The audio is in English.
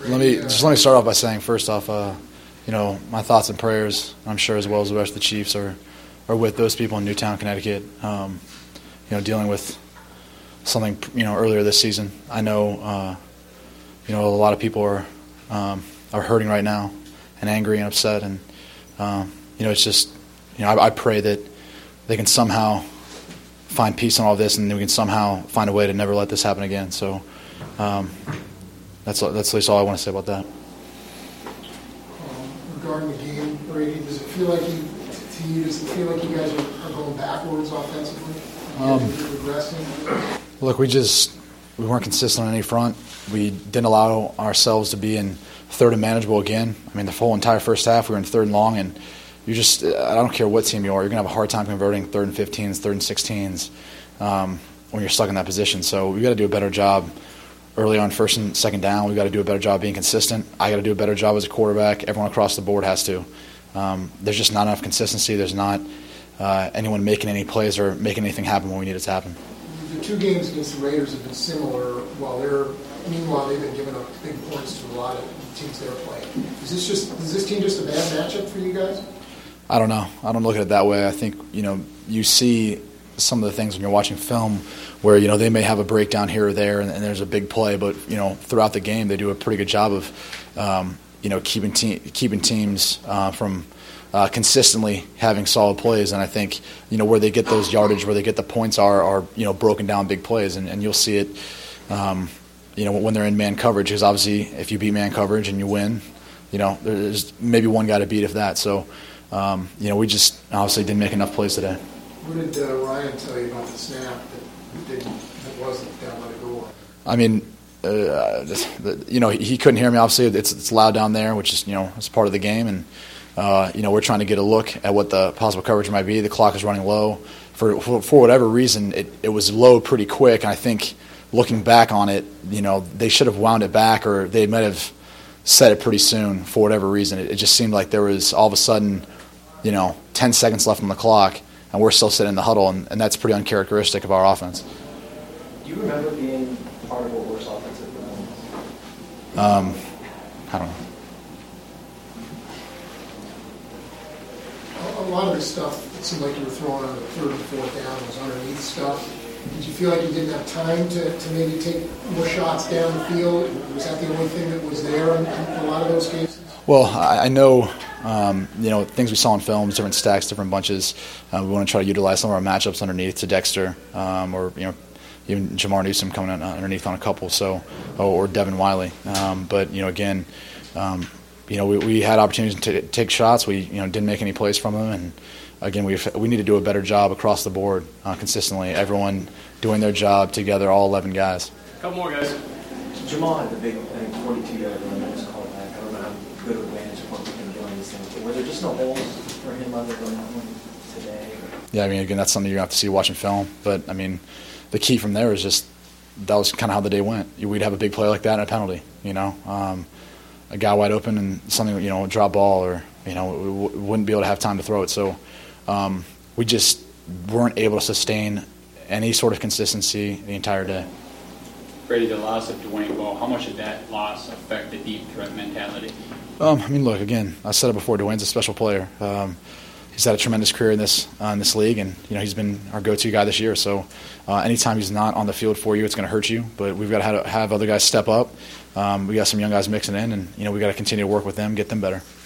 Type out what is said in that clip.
Let me start off by saying, first off, my thoughts and prayers, I'm sure as well as the rest of the Chiefs, are with those people in Newtown, Connecticut. Dealing with something earlier this season. I know a lot of people are hurting right now and angry and upset, and it's just I pray that they can somehow find peace in all of this, and we can somehow find a way to never let this happen again. So that's at least all I want to say about that. Regarding the game, Brady, does it feel like you guys are going backwards offensively? Regressing? Look, we weren't consistent on any front. We didn't allow ourselves to be in third and manageable again. I mean, the whole entire first half we were in third and long, and I don't care what team you are, you're going to have a hard time converting third and 15s, third and 16s when you're stuck in that position. So we've got to do a better job early on first and second down. We've got to do a better job being consistent. I got to do a better job as a quarterback. Everyone across the board has to. There's just not enough consistency. There's not anyone making any plays or making anything happen when we need it to happen. The two games against the Raiders have been similar. Meanwhile, they've been giving up big points to a lot of teams they're playing. Is this team just a bad matchup for you guys? I don't know. I don't look at it that way. I think you see some of the things when you're watching film where they may have a breakdown here or there, and there's a big play, but throughout the game they do a pretty good job of keeping teams from consistently having solid plays. And I think where they get those yardage, where they get the points are broken down big plays, and you'll see it when they're in man coverage. Because obviously if you beat man coverage and you win, there's maybe one guy to beat if that. So we just obviously didn't make enough plays today. What did Ryan tell you about the snap that wasn't down by the goal line? I mean, he couldn't hear me. Obviously, it's loud down there, which is it's part of the game, and we're trying to get a look at what the possible coverage might be. The clock is running low for whatever reason. It was low pretty quick, and I think looking back on it, they should have wound it back, or they might have set it pretty soon for whatever reason. It just seemed like there was all of a sudden 10 seconds left on the clock, and we're still sitting in the huddle, and that's pretty uncharacteristic of our offense. Do you remember being part of a worse offensive performance? I don't know. A lot of the stuff, it seemed like you were throwing on the third and fourth down was underneath stuff. Did you feel like you didn't have time to maybe take more shots down the field? Was that the only thing that was there in a lot of those cases? Well, I know, things we saw in films, different stacks, different bunches. We want to try to utilize some of our matchups underneath to Dexter, or even Jamar Newsom coming underneath on a couple, or Devin Wiley. But again, we had opportunities to take shots. We didn't make any plays from them, and again, we need to do a better job across the board consistently. Everyone doing their job together, all 11 guys. A couple more guys. Jamal had the big 42-yard run that was called back. I don't know how good of a vantage point we can do on these things, but were there just no holes for him on the going on today? Yeah, I mean, again, that's something you're going to have to see watching film. But, I mean, the key from there is just that was kind of how the day went. We'd have a big play like that and a penalty, a guy wide open and something, a drop ball, or, we wouldn't be able to have time to throw it. So we just weren't able to sustain any sort of consistency the entire day. Brady, the loss of Dwayne Bowe, how much did that loss affect the deep threat mentality? Look, again, I said it before, Dwayne's a special player. He's had a tremendous career in this league, and he's been our go-to guy this year. So anytime he's not on the field for you, it's going to hurt you. But we've got to have other guys step up. We got some young guys mixing in, and we got to continue to work with them, get them better.